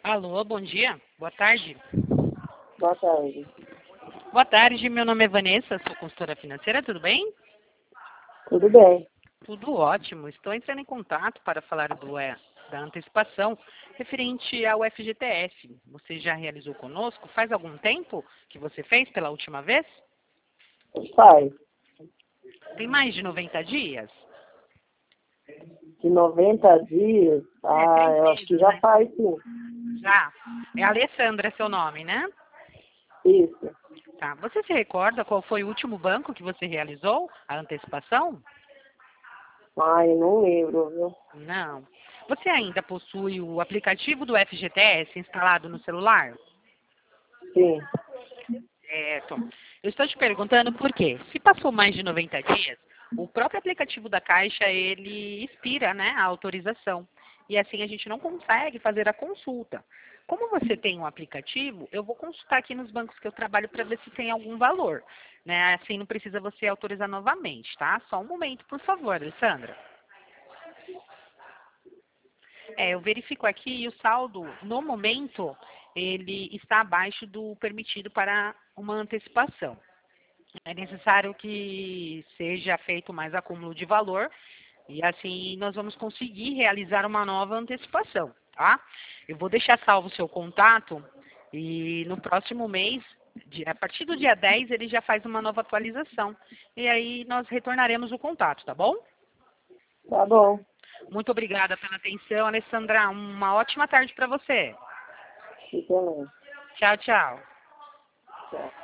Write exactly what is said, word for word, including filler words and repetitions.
Alô, bom dia. Boa tarde. Boa tarde. Boa tarde, meu nome é Vanessa, sou consultora financeira, tudo bem? Tudo bem? Tudo ótimo. Estou entrando em contato para falar do, é, da antecipação referente ao F G T S. Você já realizou conosco? Faz algum tempo que você fez pela última vez? Faz. Tem mais de noventa dias? De noventa dias? É, Ah, três eu acho que meses, já né? faz, sim. Já. É Alessandra seu nome, né? Isso. Tá. Você se recorda qual foi o último banco que você realizou a antecipação? Ai, eu não lembro, viu? Não. Você ainda possui o aplicativo do F G T S instalado no celular? Sim. Certo. Eu estou te perguntando por quê. Se passou mais de noventa dias, o próprio aplicativo da Caixa, ele expira, né, a autorização. E assim a gente não consegue fazer a consulta. Como você tem um aplicativo, eu vou consultar aqui nos bancos que eu trabalho para ver se tem algum valor. Né? Assim não precisa você autorizar novamente, tá? Só um momento, por favor, Alessandra. É, eu verifico aqui e o saldo, no momento, ele está abaixo do permitido para uma antecipação. É necessário que seja feito mais acúmulo de valor e assim nós vamos conseguir realizar uma nova antecipação, tá? Eu vou deixar salvo o seu contato e no próximo mês, de- a partir do dia dez, ele já faz uma nova atualização. E aí nós retornaremos o contato, tá bom? Tá bom. Muito obrigada pela atenção, Alessandra. Uma ótima tarde para você. E também. Tchau, tchau. Tchau.